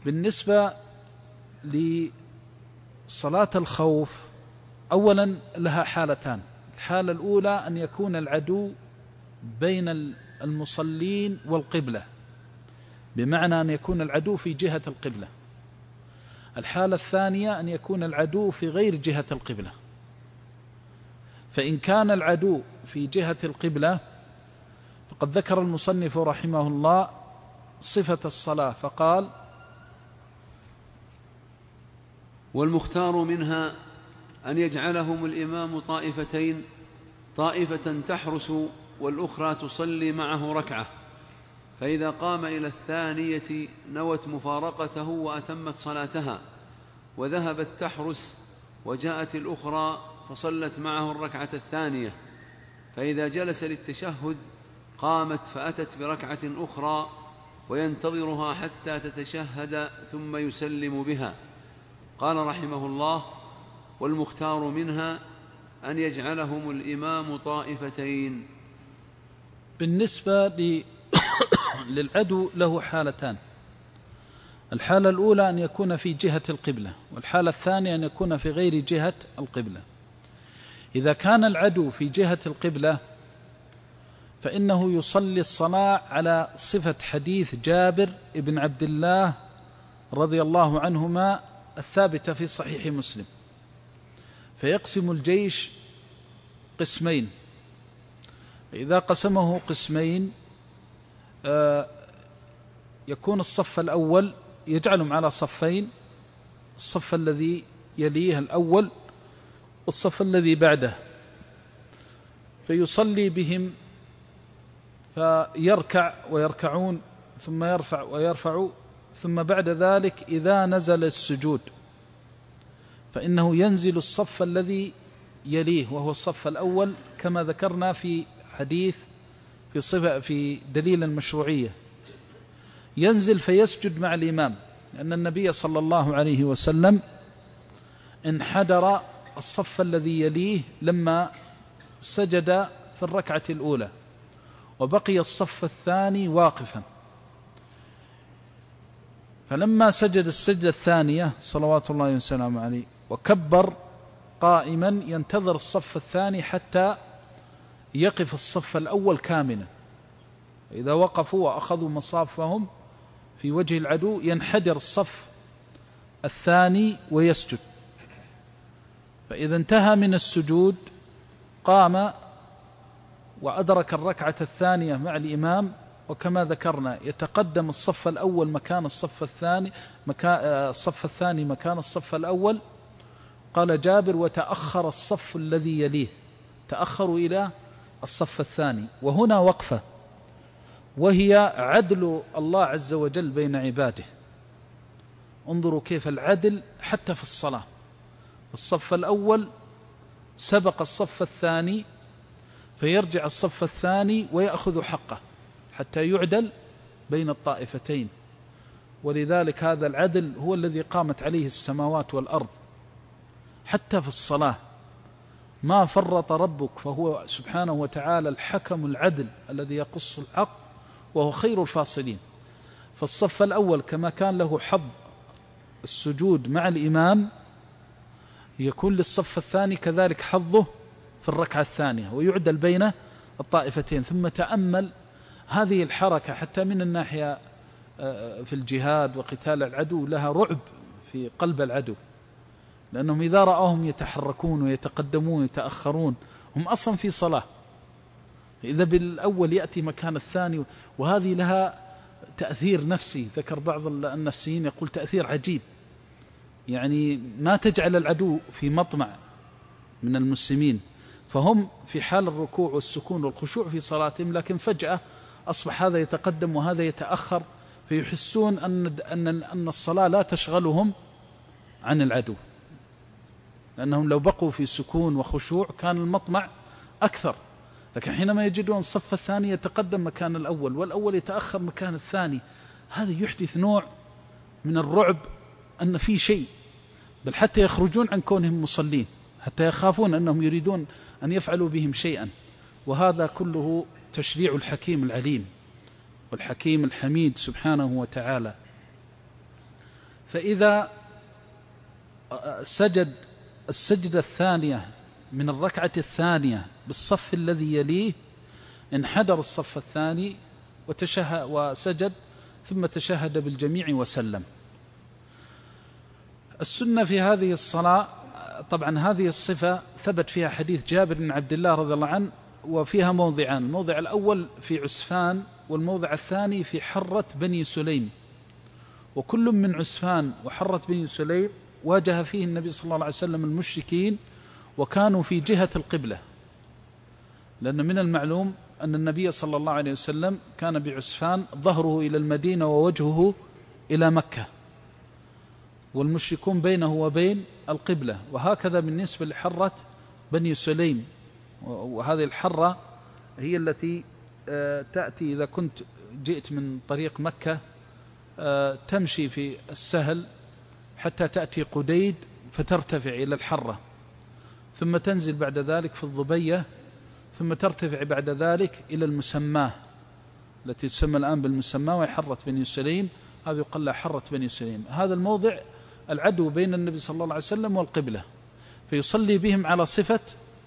بالنسبة لصلاة الخوف أولا لها حالتان. الحالة الأولى أن يكون العدو بين المصلين والقبلة، بمعنى أن يكون العدو في جهة القبلة. الحالة الثانية أن يكون العدو في غير جهة القبلة. فإن كان العدو في جهة القبلة فقد ذكر المصنف رحمه الله صفة الصلاة فقال: والمختار منها أن يجعلهم الإمام طائفتين، طائفة تحرس والأخرى تصلي معه ركعة، فإذا قام إلى الثانية نوت مفارقته وأتمت صلاتها، وذهبت تحرس وجاءت الأخرى فصلت معه الركعة الثانية، فإذا جلس للتشهد قامت فأتت بركعة أخرى وينتظرها حتى تتشهد ثم يسلم بها. قال رحمه الله: والمختار منها أن يجعلهم الإمام طائفتين. بالنسبة للعدو له حالتان. الحالة الأولى أن يكون في جهة القبلة، والحالة الثانية أن يكون في غير جهة القبلة. إذا كان العدو في جهة القبلة فإنه يصلي الصلاة على صفة حديث جابر بن عبد الله رضي الله عنهما الثابتة في صحيح مسلم، فيقسم الجيش قسمين، إذا قسمه قسمين يكون الصف الأول يجعلهم على صفين، الصف الذي يليه الأول والصف الذي بعده، فيصلي بهم فيركع ويركعون ثم يرفع ويرفع، ثم بعد ذلك إذا نزل السجود فإنه ينزل الصف الذي يليه وهو الصف الأول، كما ذكرنا في حديث في دليل المشروعية، ينزل فيسجد مع الإمام، لأن النبي صلى الله عليه وسلم انحدر الصف الذي يليه لما سجد في الركعة الأولى، وبقي الصف الثاني واقفا، فلما سجد السجدة الثانية صلوات الله وسلامه عليه وكبر قائما ينتظر الصف الثاني حتى يقف الصف الأول كاملا، إذا وقفوا وأخذوا مصافهم في وجه العدو ينحدر الصف الثاني ويسجد، فإذا انتهى من السجود قام وأدرك الركعة الثانية مع الإمام، وكما ذكرنا يتقدم الصف الأول مكان الصف الثاني الصف الثاني مكان الصف الأول. قال جابر: وتأخر الصف الذي يليه، تأخروا إلى الصف الثاني. وهنا وقفة، وهي عدل الله عز وجل بين عباده. انظروا كيف العدل حتى في الصلاة، الصف الأول سبق الصف الثاني فيرجع الصف الثاني ويأخذ حقه حتى يعدل بين الطائفتين، ولذلك هذا العدل هو الذي قامت عليه السماوات والأرض. حتى في الصلاة ما فرط ربك، فهو سبحانه وتعالى الحكم العدل الذي يقص الحق وهو خير الفاصلين. فالصف الأول كما كان له حظ السجود مع الإمام يكون للصف الثاني كذلك حظه في الركعة الثانية، ويعدل بين الطائفتين. ثم تأمل هذه الحركة حتى من الناحية في الجهاد وقتال العدو لها رعب في قلب العدو، لأنهم إذا رأوهم يتحركون ويتقدمون ويتأخرون هم أصلا في صلاة، إذا بالأول يأتي مكان الثاني، وهذه لها تأثير نفسي. ذكر بعض النفسيين يقول تأثير عجيب، يعني ما تجعل العدو في مطمع من المسلمين، فهم في حال الركوع والسكون والخشوع في صلاتهم، لكن فجأة أصبح هذا يتقدم وهذا يتأخر، فيحسون أن الصلاة لا تشغلهم عن العدو، لأنهم لو بقوا في سكون وخشوع كان المطمع أكثر. لكن حينما يجدون الصف الثاني يتقدم مكان الأول والأول يتأخر مكان الثاني، هذا يحدث نوع من الرعب أن في شيء، بل حتى يخرجون عن كونهم مصلين، حتى يخافون أنهم يريدون أن يفعلوا بهم شيئا. وهذا كله تشريع الحكيم العليم والحكيم الحميد سبحانه وتعالى. فإذا سجد السجدة الثانية من الركعة الثانية بالصف الذي يليه انحدر الصف الثاني وسجد ثم تشهد بالجميع وسلم. السنة في هذه الصلاة، طبعا هذه الصفة ثبت فيها حديث جابر بن عبد الله رضي الله عنه، وفيها موضعان: الموضع الأول في عسفان، والموضع الثاني في حرة بني سليم. وكل من عسفان وحرة بني سليم واجه فيه النبي صلى الله عليه وسلم المشركين، وكانوا في جهة القبلة، لأن من المعلوم أن النبي صلى الله عليه وسلم كان بعسفان ظهره إلى المدينة ووجهه إلى مكة، والمشركون بينه وبين القبلة. وهكذا بالنسبة لحرة بني سليم، وهذه الحرة هي التي تأتي إذا كنت جئت من طريق مكة تمشي في السهل حتى تأتي قديد فترتفع إلى الحرة، ثم تنزل بعد ذلك في الضبية، ثم ترتفع بعد ذلك إلى المسماه التي تسمى الآن بالمسماه، وهي حرة بني سليم. هذا يقال لها حرة بني سليم. هذا الموضع العدو بين النبي صلى الله عليه وسلم والقبلة، فيصلي بهم على صفة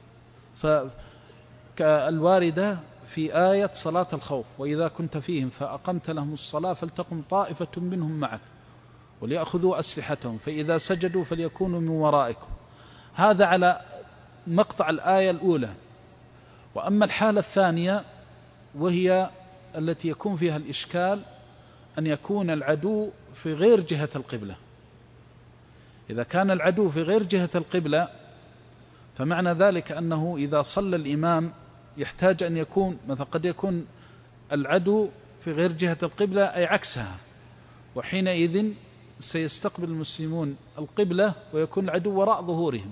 الواردة في آية صلاة الخوف: وإذا كنت فيهم فأقمت لهم الصلاة فلتقم طائفة منهم معك وليأخذوا أسلحتهم فإذا سجدوا فليكونوا من ورائكم. هذا على مقطع الآية الأولى. وأما الحالة الثانية وهي التي يكون فيها الإشكال، أن يكون العدو في غير جهة القبلة. إذا كان العدو في غير جهة القبلة فمعنى ذلك أنه إذا صلى الإمام يحتاج أن يكون مثلا قد يكون العدو في غير جهة القبلة أي عكسها، وحينئذ سيستقبل المسلمون القبلة ويكون العدو وراء ظهورهم،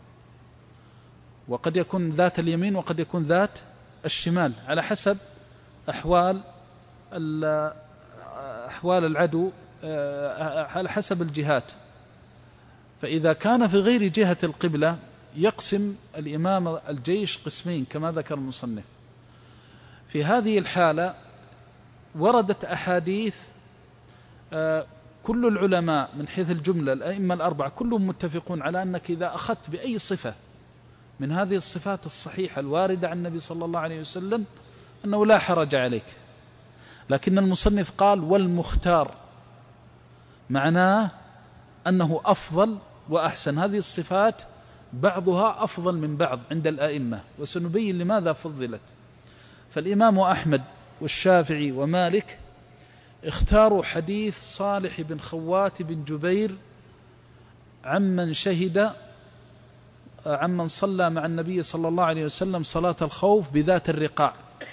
وقد يكون ذات اليمين وقد يكون ذات الشمال على حسب أحوال العدو، على حسب الجهات. فإذا كان في غير جهة القبلة يقسم الإمام الجيش قسمين كما ذكر المصنف. في هذه الحالة وردت أحاديث كل العلماء من حيث الجملة الأئمة الأربعة كلهم متفقون على أنك إذا أخذت بأي صفة من هذه الصفات الصحيحة الواردة عن النبي صلى الله عليه وسلم أنه لا حرج عليك. لكن المصنف قال والمختار، معناه أنه أفضل وأحسن. هذه الصفات بعضها أفضل من بعض عند الأئمة، وسنبين لماذا فضلت. فالإمام أحمد والشافعي ومالك اختاروا حديث صالح بن خوات بن جبير عمن صلى مع النبي صلى الله عليه وسلم صلاة الخوف بذات الرقاع.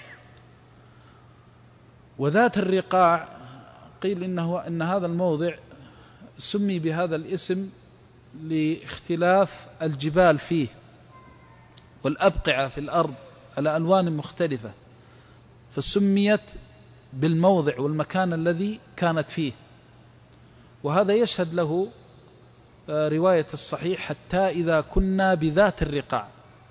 وذات الرقاع قيل إن هذا الموضع سمي بهذا الاسم لاختلاف الجبال فيه والأبقعة في الأرض على ألوان مختلفة، فسميت بالموضع والمكان الذي كانت فيه. وهذا يشهد له رواية الصحيح: حتى إذا كنا بذات الرقاع.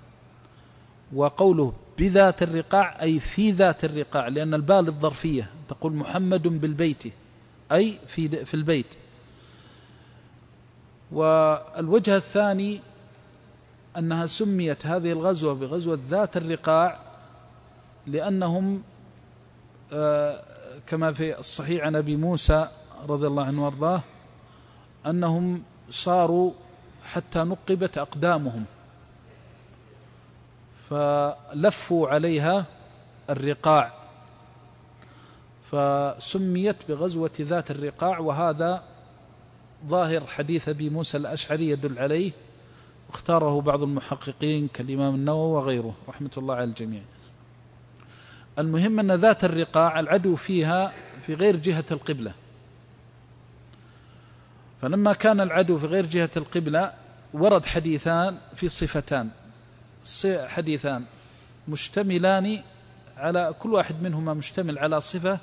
وقوله بذات الرقاع أي في ذات الرقاع، لأن الباء الظرفية تقول محمد بالبيت أي في البيت. والوجه الثاني أنها سميت هذه الغزوة بغزوة ذات الرقاع لأنهم كما في الصحيح عن أبي موسى رضي الله عنه وارضاه أنهم صاروا حتى نقبت أقدامهم فلفوا عليها الرقاع، فسميت بغزوة ذات الرقاع. وهذا ظاهر حديث أبي موسى الأشعري يدل عليه، واختاره بعض المحققين كالإمام النووي وغيره رحمة الله على الجميع. المهم أن ذات الرقاع العدو فيها في غير جهة القبلة، فلما كان العدو في غير جهة القبلة ورد حديثان في صفتان، حديثان مشتملان على كل واحد منهما مشتمل على صفة.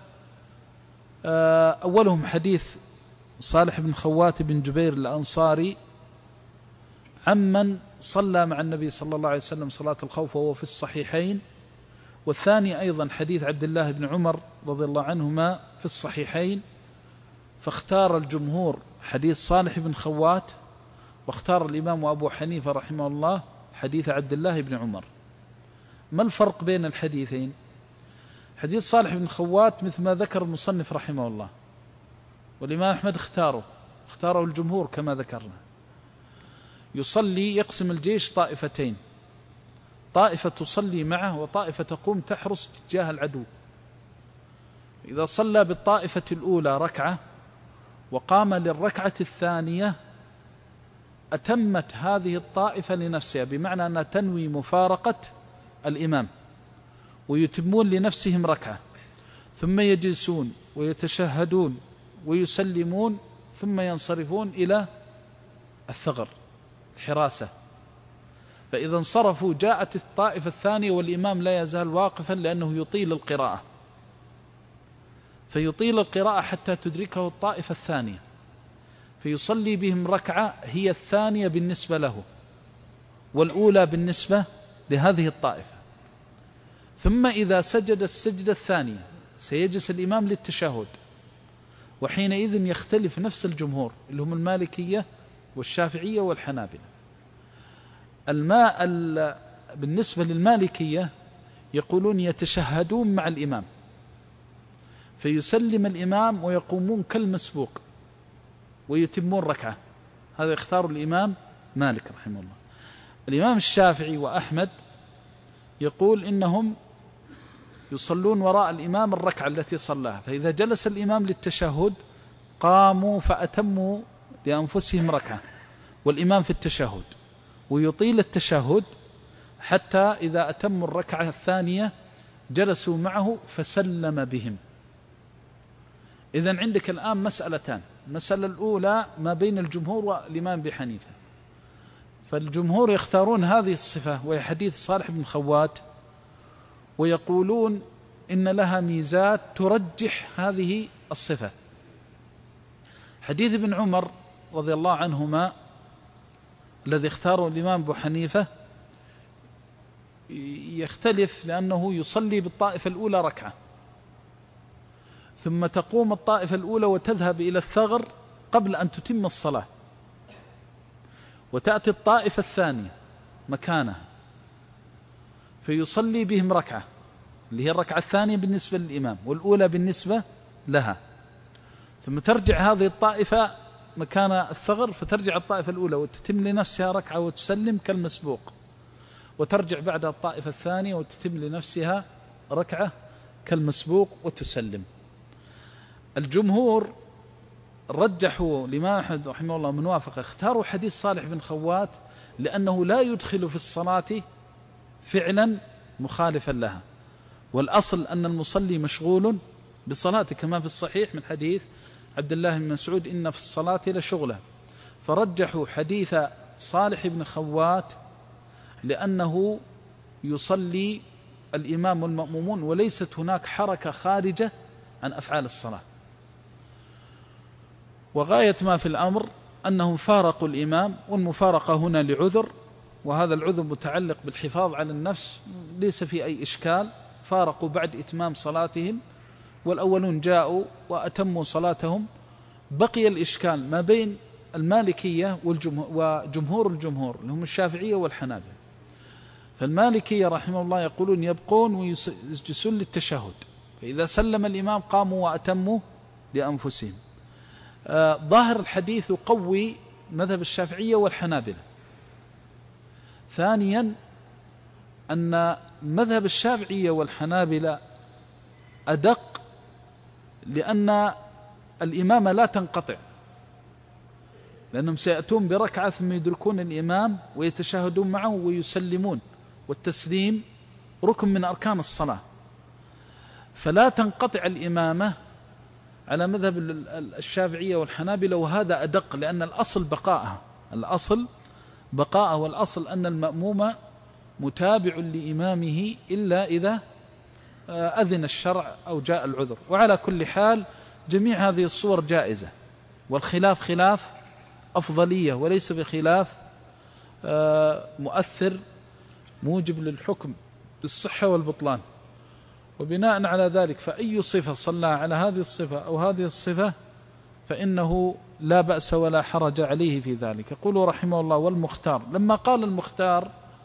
أولهم حديث صالح بن خوات بن جبير الأنصاري عمن صلى مع النبي صلى الله عليه وسلم صلاة الخوف وهو في الصحيحين، والثاني أيضا حديث عبد الله بن عمر رضي الله عنهما في الصحيحين. فاختار الجمهور حديث صالح بن خوات، واختار الإمام أبو حنيفة رحمه الله حديث عبد الله بن عمر. ما الفرق بين الحديثين؟ حديث صالح بن خوات مثل ما ذكر المصنف رحمه الله، والإمام أحمد اختاره الجمهور كما ذكرنا. يصلي، يقسم الجيش طائفتين، طائفة تصلي معه وطائفة تقوم تحرس تجاه العدو. إذا صلى بالطائفة الأولى ركعة وقام للركعة الثانية أتمت هذه الطائفة لنفسها، بمعنى أنها تنوي مفارقة الإمام، ويتمون لنفسهم ركعة، ثم يجلسون ويتشهدون ويسلمون، ثم ينصرفون إلى الثغر الحراسة. فإذا انصرفوا جاءت الطائفة الثانية والإمام لا يزال واقفا، لأنه يطيل القراءة، فيطيل القراءة حتى تدركه الطائفة الثانية، فيصلي بهم ركعة هي الثانية بالنسبة له والأولى بالنسبة لهذه الطائفة. ثم إذا سجد السجدة الثانية سيجلس الإمام للتشهد، وحينئذ يختلف نفس الجمهور اللي هم المالكية والشافعية والحنابلة. بالنسبة للمالكية يقولون يتشهدون مع الإمام، فيسلم الإمام ويقومون كالمسبوق ويتمون ركعة. هذا يختار الإمام مالك رحمه الله. الإمام الشافعي وأحمد يقول إنهم يصلون وراء الإمام الركعة التي صلاها، فإذا جلس الإمام للتشهد قاموا فأتموا لأنفسهم ركعة والإمام في التشهد، ويطيل التشهد حتى إذا أتموا الركعة الثانية جلسوا معه فسلم بهم. إذن عندك الآن مسألتان. المسألة الأولى ما بين الجمهور والإمام بحنيفة، فالجمهور يختارون هذه الصفة وهي حديث صالح بن خوات، ويقولون إن لها ميزات ترجح هذه الصفة. حديث ابن عمر رضي الله عنهما الذي اختاره الإمام أبو حنيفة يختلف، لأنه يصلي بالطائفة الأولى ركعة، ثم تقوم الطائفة الأولى وتذهب إلى الثغر قبل أن تتم الصلاة، وتأتي الطائفة الثانية مكانها فيصلي بهم ركعة اللي هي الركعة الثانية بالنسبة للإمام والأولى بالنسبة لها، ثم ترجع هذه الطائفة مكان الثغر فترجع الطائفة الأولى وتتم لنفسها ركعة وتسلم كالمسبوق، وترجع بعدها الطائفة الثانية وتتم لنفسها ركعة كالمسبوق وتسلم. الجمهور رجحوا الإمام أحمد رحمه الله من وافق، اختاروا حديث صالح بن خوات لأنه لا يدخل في الصلاة فعلا مخالفا لها، والأصل أن المصلي مشغول بصلاته كما في الصحيح من حديث عبد الله بن مسعود إن في الصلاة لشغلة. فرجحوا حديث صالح بن خوات لأنه يصلي الإمام والمأمومون وليست هناك حركة خارجة عن أفعال الصلاة. وغاية ما في الأمر أنهم فارقوا الإمام، والمفارقة هنا لعذر، وهذا العذر متعلق بالحفاظ على النفس ليس في أي إشكال. فارقوا بعد إتمام صلاتهم، والأولون جاءوا وأتموا صلاتهم. بقي الإشكال ما بين المالكية وجمهور الجمهور اللي هم الشافعية والحنابلة. فالمالكية رحمه الله يقولون يبقون ويجلسون للتشهد، فإذا سلم الإمام قاموا وأتموا لأنفسهم. ظاهر الحديث يقوي مذهب الشافعية والحنابلة. ثانيا أن مذهب الشافعية والحنابلة أدق، لأن الإمامة لا تنقطع، لأنهم سيأتون بركعة ثم يدركون الإمام ويتشاهدون معه ويسلمون، والتسليم ركن من أركان الصلاة، فلا تنقطع الإمامة على مذهب الشافعية والحنابلة. وهذا أدق، لأن الأصل بقاءها، والأصل أن المأموم متابع لإمامه إلا إذا أذن الشرع أو جاء العذر. وعلى كل حال جميع هذه الصور جائزة، والخلاف خلاف أفضلية وليس بخلاف مؤثر موجب للحكم بالصحة والبطلان. وبناء على ذلك فأي صفة صلى على هذه الصفة أو هذه الصفة فإنه لا بأس ولا حرج عليه في ذلك. يقول رحمه الله: والمختار. لما قال المختار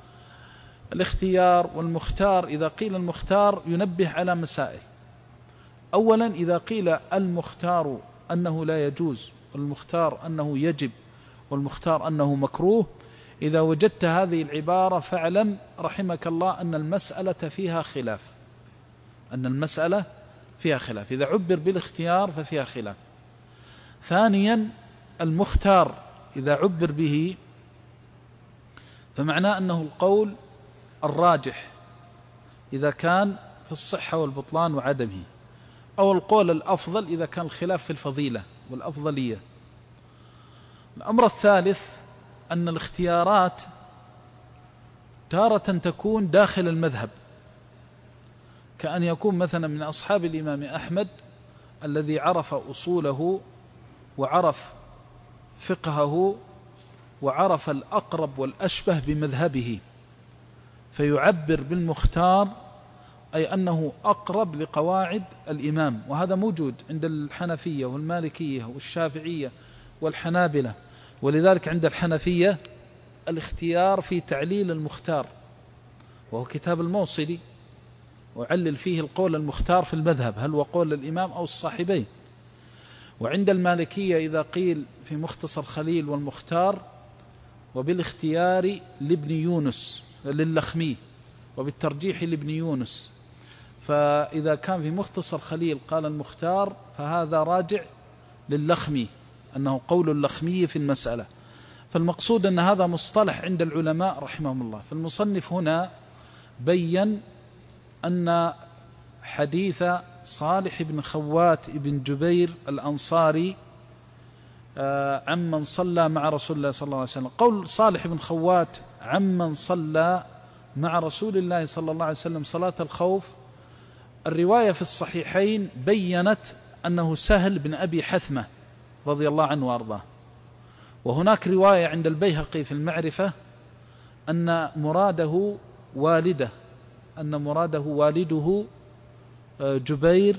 الاختيار والمختار، إذا قيل المختار ينبه على مسائل. أولا، إذا قيل المختار أنه لا يجوز، والمختار أنه يجب، والمختار أنه مكروه، إذا وجدت هذه العبارة فاعلم رحمك الله أن المسألة فيها خلاف، أن المسألة فيها خلاف. إذا عبر بالاختيار ففيها خلاف. ثانيا، المختار إذا عبر به فمعناه أنه القول الراجح إذا كان في الصحة والبطلان وعدمه، أو القول الأفضل إذا كان الخلاف في الفضيلة والأفضلية. الأمر الثالث أن الاختيارات تارة تكون داخل المذهب، كأن يكون مثلا من أصحاب الإمام أحمد الذي عرف أصوله وعرف فقهه وعرف الأقرب والأشبه بمذهبه، فيعبر بالمختار أي أنه أقرب لقواعد الإمام. وهذا موجود عند الحنفية والمالكية والشافعية والحنابلة. ولذلك عند الحنفية الاختيار في تعليل المختار، وهو كتاب الموصلي، وعلل فيه القول المختار في المذهب هل هو قول الإمام أو الصاحبين. وعند المالكية إذا قيل في مختصر خليل والمختار وبالاختيار لابن يونس للخمي وبالترجيح لابن يونس، فإذا كان في مختصر خليل قال المختار فهذا راجع للخمي، أنه قول اللخمي في المسألة. فالمقصود أن هذا مصطلح عند العلماء رحمهم الله. فالمصنف هنا بين أن حديث صالح بن خوات بن جبير الأنصاري عمن صلى مع رسول الله صلى الله عليه وسلم، قول صالح بن خوات عمن صلى مع رسول الله صلى الله عليه وسلم صلاة الخوف، الرواية في الصحيحين بيّنت أنه سهل بن أبي حثمة رضي الله عنه وأرضاه. وهناك رواية عند البيهقي في المعرفة أن مراده والده، أن مراده والده جبير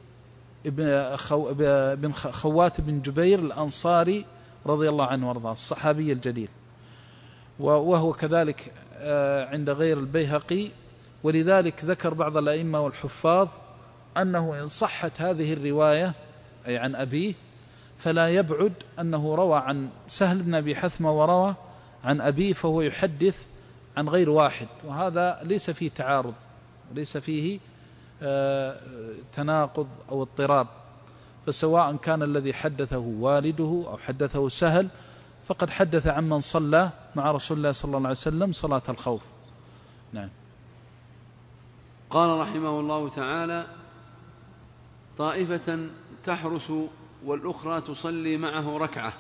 بن خوات بن جبير الأنصاري رضي الله عنه وارضاه، الصحابي الجليل، وهو كذلك عند غير البيهقي. ولذلك ذكر بعض الأئمة والحفاظ أنه إن صحت هذه الرواية أي عن أبيه فلا يبعد أنه روى عن سهل بن أبي حثمة وروى عن أبيه، فهو يحدث عن غير واحد، وهذا ليس فيه تعارض وليس فيه تناقض أو اضطراب. فسواء كان الذي حدثه والده أو حدثه سهل فقد حدث عمن صلى مع رسول الله صلى الله عليه وسلم صلاة الخوف. نعم. قال رحمه الله تعالى: طائفة تحرس والأخرى تصلي معه ركعة.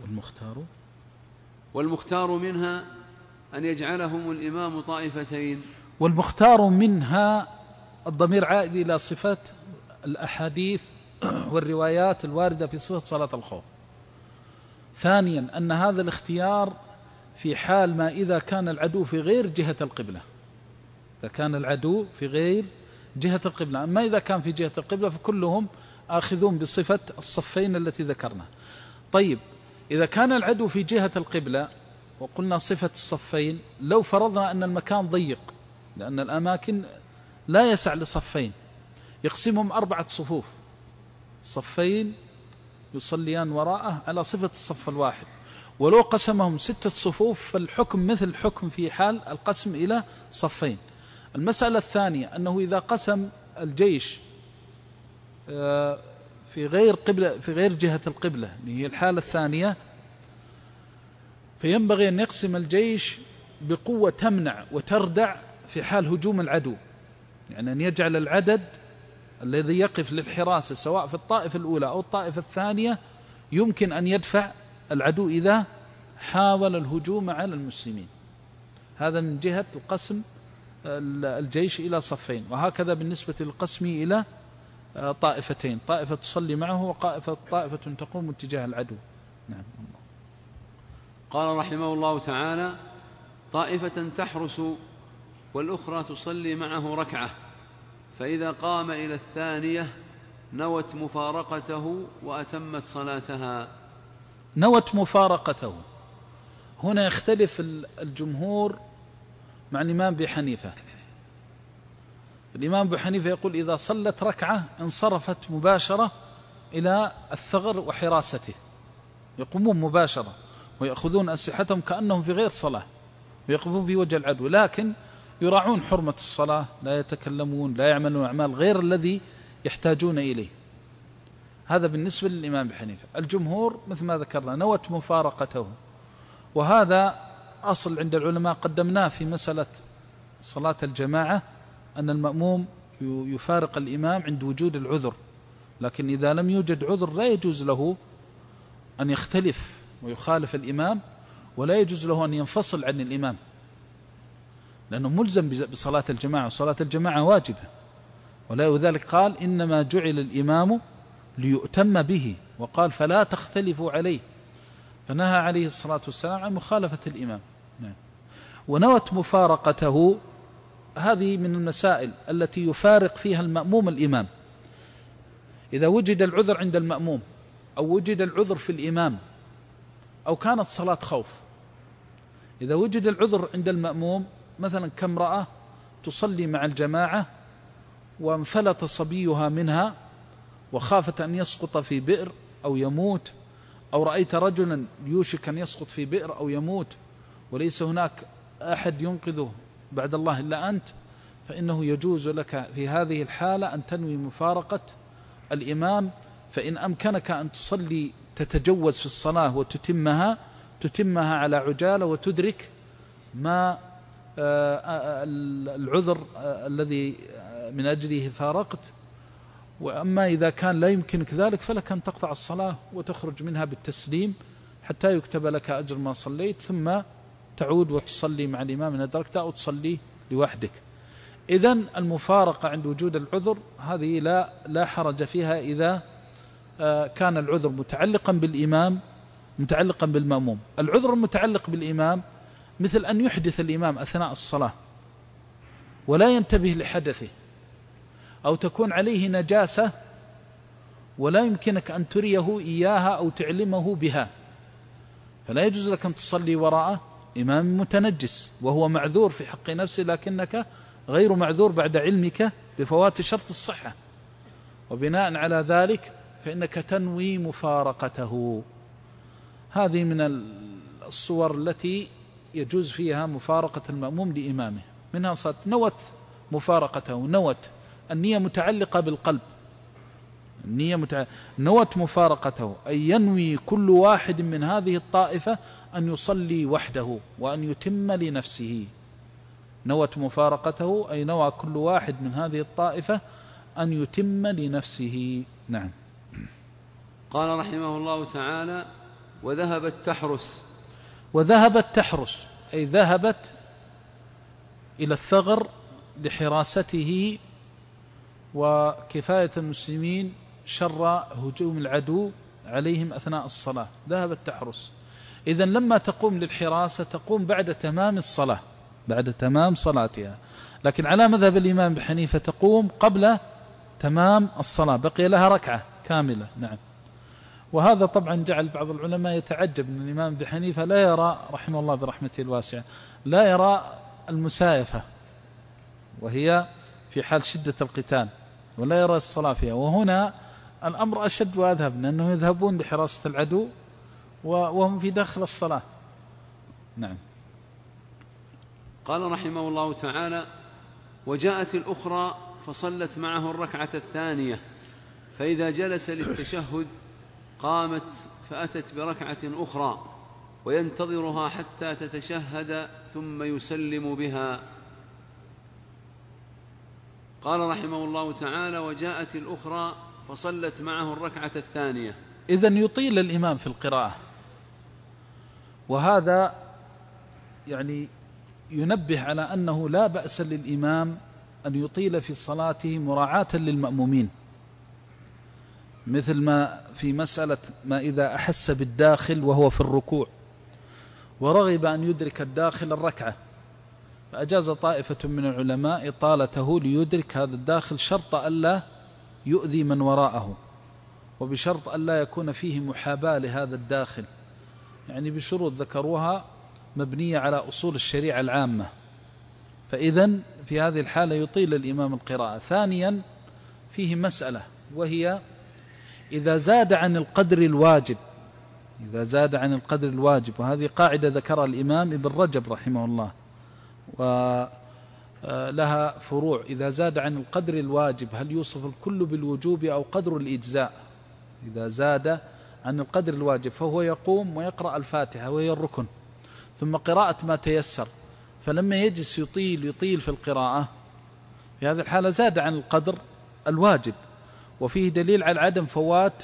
والمختار منها أن يجعلهم الإمام طائفتين. والمختار منها الضمير عائد إلى صفة الأحاديث والروايات الواردة في صفة صلاة الخوف. ثانيا أن هذا الاختيار في حال ما إذا كان العدو في غير جهة القبلة، إذا كان العدو في غير جهة القبلة. أما إذا كان في جهة القبلة فكلهم آخذون بصفة الصفين التي ذكرنا. طيب، إذا كان العدو في جهة القبلة وقلنا صفة الصفين، لو فرضنا أن المكان ضيق، لأن الأماكن لا يسع لصفين، يقسمهم 4 صفوف، صفين يصليان وراءه على صفة الصف الواحد. ولو قسمهم 6 صفوف فالحكم مثل الحكم في حال القسم إلى صفين. المسألة الثانية أنه إذا قسم الجيش في غير قبلة، في غير جهة القبلة، هي الحالة الثانية، فينبغي أن يقسم الجيش بقوة تمنع وتردع في حال هجوم العدو، يعني أن يجعل العدد الذي يقف للحراسة سواء في الطائفة الأولى أو الطائفة الثانية يمكن أن يدفع العدو إذا حاول الهجوم على المسلمين. هذا من جهة القسم الجيش إلى صفين. وهكذا بالنسبة للقسم إلى طائفتين، طائفة تصلي معه وطائفة تقوم اتجاه العدو. نعم. قال رحمه الله تعالى: طائفة تحرس والأخرى تصلي معه ركعة، فإذا قام إلى الثانية نوت مفارقته وأتمت صلاتها. نوت مفارقته، هنا يختلف الجمهور مع الإمام أبي حنيفة. الإمام أبي حنيفة يقول إذا صلت ركعة انصرفت مباشرة إلى الثغر وحراسته، يقومون مباشرة ويأخذون أسلحتهم كأنهم في غير صلاة ويقفون في وجه العدو، لكن يراعون حرمة الصلاة، لا يتكلمون، لا يعملون أعمال غير الذي يحتاجون إليه. هذا بالنسبة للإمام أبي حنيفة. الجمهور مثل ما ذكرنا نوت مفارقته، وهذا أصل عند العلماء قدمناه في مسألة صلاة الجماعة، أن المأموم يفارق الإمام عند وجود العذر، لكن إذا لم يوجد عذر لا يجوز له أن يختلف ويخالف الإمام، ولا يجوز له أن ينفصل عن الإمام، لأنه ملزم بصلاة الجماعة، وصلاة الجماعة واجبة. ولذلك قال إنما جعل الإمام ليؤتم به، وقال فلا تختلفوا عليه، فنهى عليه الصلاة والسلام عن مخالفة الإمام. ونوت مفارقته، هذه من المسائل التي يفارق فيها المأموم الإمام. إذا وجد العذر عند المأموم أو وجد العذر في الإمام أو كانت صلاة خوف، إذا وجد العذر عند المأموم مثلا كامرأة تصلي مع الجماعة وانفلت صبيها منها وخافت أن يسقط في بئر أو يموت، أو رأيت رجلا يوشك أن يسقط في بئر أو يموت وليس هناك أحد ينقذه بعد الله إلا أنت، فإنه يجوز لك في هذه الحالة أن تنوي مفارقة الإمام، فإن أمكنك أن تصلي تتجوز في الصلاة وتتمها على عجالة وتدرك ما العذر الذي من أجله فارقت. وأما إذا كان لا يمكنك ذلك فلك أن تقطع الصلاة وتخرج منها بالتسليم حتى يكتب لك أجر ما صليت، ثم تعود وتصلي مع الإمام إن أدركت، أو تصلي لوحدك. إذن المفارقة عند وجود العذر هذه لا حرج فيها إذا كان العذر متعلقا بالإمام متعلقا بالمأموم. العذر المتعلق بالإمام مثل أن يحدث الإمام أثناء الصلاة ولا ينتبه لحدثه، أو تكون عليه نجاسة ولا يمكنك أن تريه إياها أو تعلمه بها، فلا يجوز لك أن تصلي وراء إمام متنجس وهو معذور في حق نفسه، لكنك غير معذور بعد علمك بفوات شرط الصحة، وبناء على ذلك فإنك تنوي مفارقته. هذه من الصور التي يجوز فيها مفارقة المأموم لإمامه. منها صارت نوت مفارقته، نوت النية متعلقة بالقلب، نوت مفارقته أي ينوي كل واحد من هذه الطائفة أن يصلي وحده وأن يتم لنفسه. نوت مفارقته أي نوى كل واحد من هذه الطائفة أن يتم لنفسه. نعم. قال رحمه الله تعالى: وذهبت تحرس. وذهبت تحرس أي ذهبت إلى الثغر لحراسته وكفاية المسلمين شر هجوم العدو عليهم أثناء الصلاة. ذهبت تحرس، إذن لما تقوم للحراسة تقوم بعد تمام الصلاة، بعد تمام صلاتها، لكن على مذهب الإمام أبي حنيفة تقوم قبل تمام الصلاة، بقي لها ركعة كاملة. نعم. وهذا طبعا جعل بعض العلماء يتعجب من الإمام أبي حنيفة، لا يرى رحمه الله برحمته الواسعة، لا يرى المسايفة وهي في حال شدة القتال، ولا يرى الصلاة فيها. وهنا الأمر أشد وأذهب، لأنهم يذهبون لحراسة العدو وهم في داخل الصلاة. نعم. قال رحمه الله تعالى: وجاءت الأخرى فصلت معه الركعة الثانية، فإذا جلس للتشهد قامت فأتت بركعة أخرى وينتظرها حتى تتشهد ثم يسلم بها. قال رحمه الله تعالى: وجاءت الأخرى فصلت معه الركعة الثانية. إذن يطيل الإمام في القراءة، وهذا يعني ينبه على أنه لا بأس للإمام أن يطيل في صلاته مراعاة للمأمومين، مثل ما في مسألة ما إذا أحس بالداخل وهو في الركوع ورغب أن يدرك الداخل الركعة، فأجاز طائفة من العلماء إطالته ليدرك هذا الداخل شرط ألا يؤذي من وراءه، وبشرط أن لا يكون فيه محاباة لهذا الداخل، يعني بشروط ذكروها مبنية على أصول الشريعة العامة. فإذن في هذه الحالة يطيل الإمام القراءة. ثانيا فيه مسألة، وهي إذا زاد عن القدر الواجب، إذا زاد عن القدر الواجب، وهذه قاعدة ذكرها الإمام ابن رجب رحمه الله ولها فروع. إذا زاد عن القدر الواجب هل يوصف الكل بالوجوب أو قدر الإجزاء؟ إذا زاد عن القدر الواجب فهو يقوم ويقرأ الفاتحة وهي الركن، ثم قراءة ما تيسر، فلما يجلس يطيل في القراءة، في هذه الحالة زاد عن القدر الواجب، وفيه دليل على عدم فوات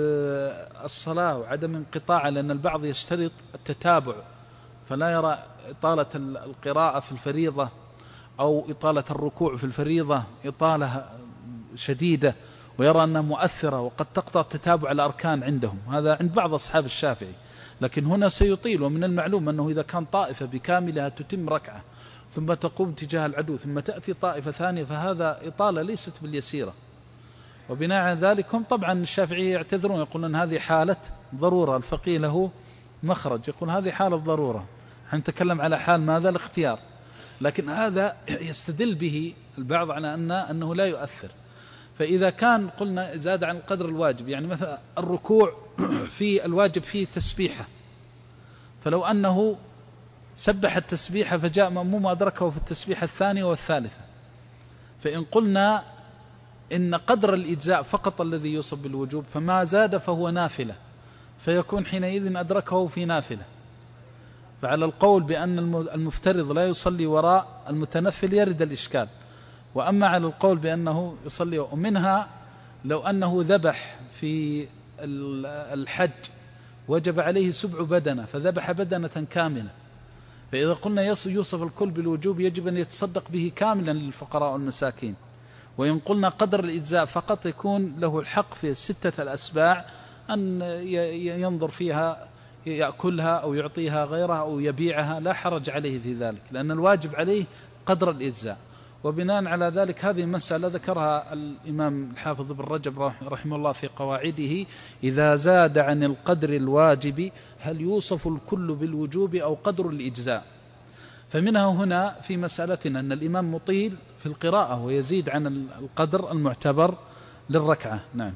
الصلاة وعدم انقطاعها، لأن البعض يشترط التتابع فلا يرى إطالة القراءة في الفريضة أو إطالة الركوع في الفريضة إطالة شديدة ويرى أنها مؤثرة وقد تقطع تتابع الأركان عندهم، هذا عند بعض أصحاب الشافعي. لكن هنا سيطيل، ومن المعلوم أنه إذا كان طائفة بكاملها تتم ركعة ثم تقوم تجاه العدو ثم تأتي طائفة ثانية، فهذا إطالة ليست باليسيرة. وبناء على ذلك هم طبعا الشافعية يعتذرون، يقولون هذه حالة ضرورة، الفقيه له مخرج، يقول هذه حالة ضرورة، نتكلم على حال ماذا؟ الاختيار. لكن هذا يستدل به البعض على أنه لا يؤثر. فإذا كان قلنا زاد عن القدر الواجب، يعني مثلا الركوع في الواجب فيه تسبيحة، فلو أنه سبح التسبيحة فجاء مأموم أدركه في التسبيحة الثانية والثالثة، فإن قلنا إن قدر الإجزاء فقط الذي يوصف بالوجوب، فما زاد فهو نافلة، فيكون حينئذ أدركه في نافلة. فعلى القول بأن المفترض لا يصلي وراء المتنفل يرد الإشكال. وأما على القول بأنه يصلي، ومنها لو أنه ذبح في الحج وجب عليه 7 بدنة فذبح بدنة كاملة، فإذا قلنا يوصف الكل بالوجوب يجب أن يتصدق به كاملا للفقراء والمساكين. وإن قلنا قدر الإجزاء فقط يكون له الحق في 6 الأسباع أن ينظر فيها يأكلها أو يعطيها غيرها أو يبيعها، لا حرج عليه في ذلك، لأن الواجب عليه قدر الإجزاء. وبناء على ذلك هذه مسألة ذكرها الإمام الحافظ ابن رجب رحمه الله في قواعده: إذا زاد عن القدر الواجب هل يوصف الكل بالوجوب أو قدر الإجزاء؟ فمنها هنا في مسألتنا أن الإمام مطيل في القراءة ويزيد عن القدر المعتبر للركعة. نعم.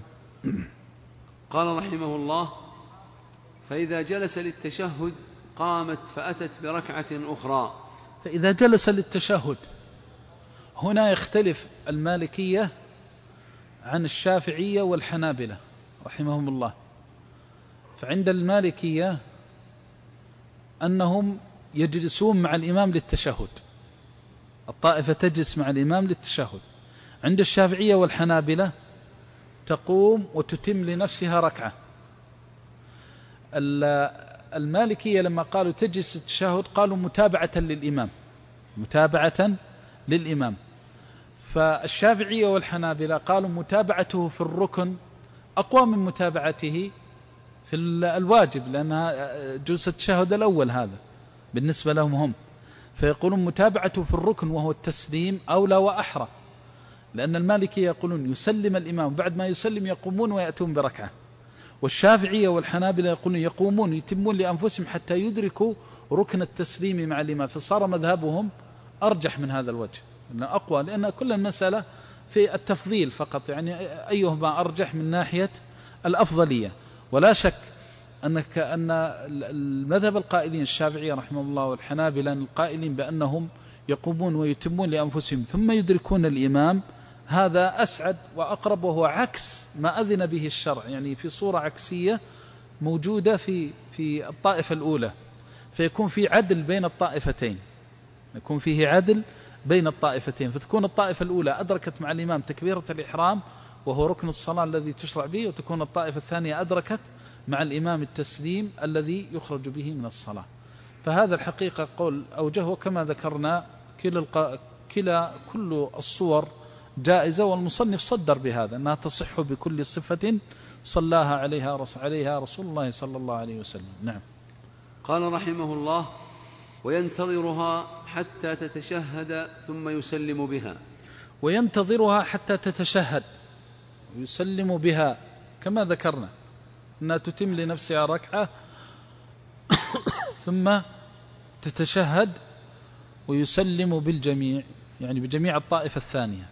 قال رحمه الله: فإذا جلس للتشهد قامت فأتت بركعة أخرى. فإذا جلس للتشهد هنا يختلف المالكية عن الشافعية والحنابلة رحمهم الله. فعند المالكية أنهم يجلسون مع الإمام للتشهد، الطائفة تجلس مع الإمام للتشهد. عند الشافعية والحنابلة تقوم وتتم لنفسها ركعة. المالكية لما قالوا تجلس التشهد قالوا متابعة للإمام، متابعة للإمام. فالشافعية والحنابلة قالوا متابعته في الركن أقوى من متابعته في الواجب، لأنها جلسة التشهد الأول هذا بالنسبة لهم هم، فيقولون متابعته في الركن وهو التسليم أولى وأحرى، لأن المالكية يقولون يسلم الإمام بعد ما يسلم يقومون ويأتون بركعة، والشافعية والحنابلة يقولون يقومون يتمون لأنفسهم حتى يدركوا ركن التسليم مع الإمام. فصار مذهبهم أرجح من هذا الوجه، لأنه أقوى، لأن كل المسألة في التفضيل فقط، يعني أيهما أرجح من ناحية الأفضلية. ولا شك أن المذهب القائلين الشافعية رحمه الله والحنابلة القائلين بأنهم يقومون ويتمون لأنفسهم ثم يدركون الإمام، هذا أسعد وأقرب، وهو عكس ما أذن به الشرع، يعني في صورة عكسية موجودة في الطائفة الأولى، فيكون في عدل بين الطائفتين، يكون فيه عدل بين الطائفتين، فتكون الطائفة الأولى أدركت مع الإمام تكبيرة الإحرام وهو ركن الصلاة الذي تشرع به، وتكون الطائفة الثانية أدركت مع الإمام التسليم الذي يخرج به من الصلاة. فهذا الحقيقة قول أوجه، وكما ذكرنا كل الصور جائزة، والمصنف صدر بهذا أنها تصح بكل صفة صلاها عليها رسول الله صلى الله عليه وسلم. نعم. قال رحمه الله: وينتظرها حتى تتشهد ثم يسلم بها. وينتظرها حتى تتشهد، ويسلم بها كما ذكرنا أنها تتم لنفسها ركعة ثم تتشهد ويسلم بالجميع، يعني بجميع الطائفة الثانية.